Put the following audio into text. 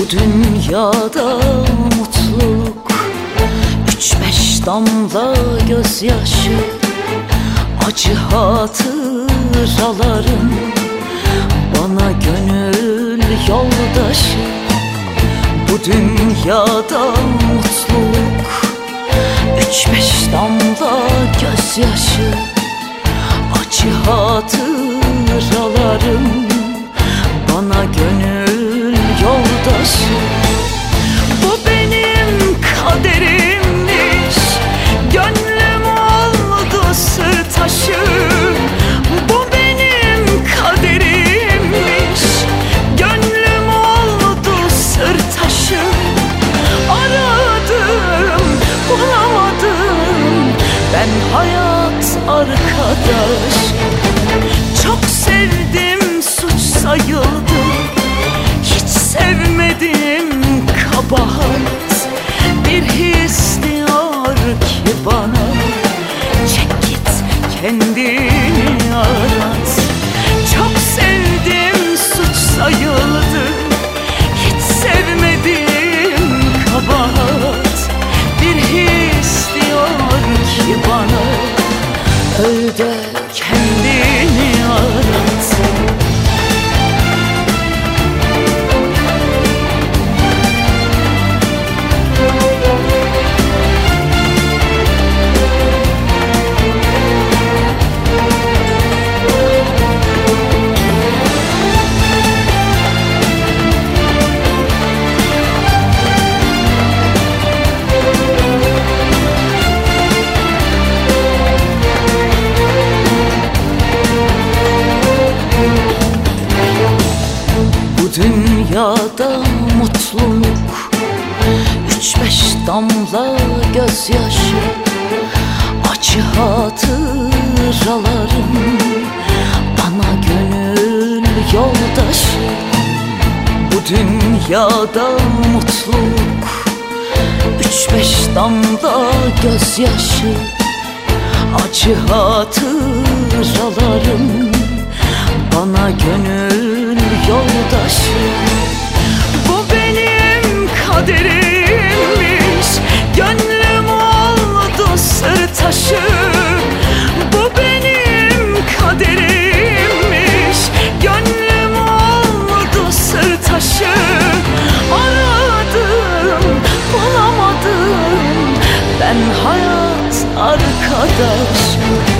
Bu dünyada mutluluk 3-5 damla gözyaşı, acı hatıralarım bana gönül yoldaşı. Bu dünyada mutluluk 3-5 damla gözyaşı, acı hatıralarım bana gönül yoldaşı. Bu benim kaderimmiş, gönlüm oldu sır taşı. Bu benim kaderimmiş, gönlüm oldu sır taşı. Aradım, bulamadım ben hayat arkadaş. Çok sevdim, suç sayıldı, hiç sevmedim kabahat. Bir his diyor ki bana, çek git kendini arat. Çok sevdim, suç sayıldı, hiç sevmedim kabahat. Bir his diyor ki bana, öl de kendini arat. Dünyada mutluluk 3-5 damla gözyaşı, acı hatıralarım bana gönül yoldaşı. Bu dünyada mutluluk 3-5 damla gözyaşı, acı hatıralarım bana gönül yoldaşı. Bu benim kaderimmiş, gönlüm oldu sır taşı. Bu benim kaderimmiş, gönlüm oldu sır taşı. Aradım, bulamadım ben hayat arkadaş.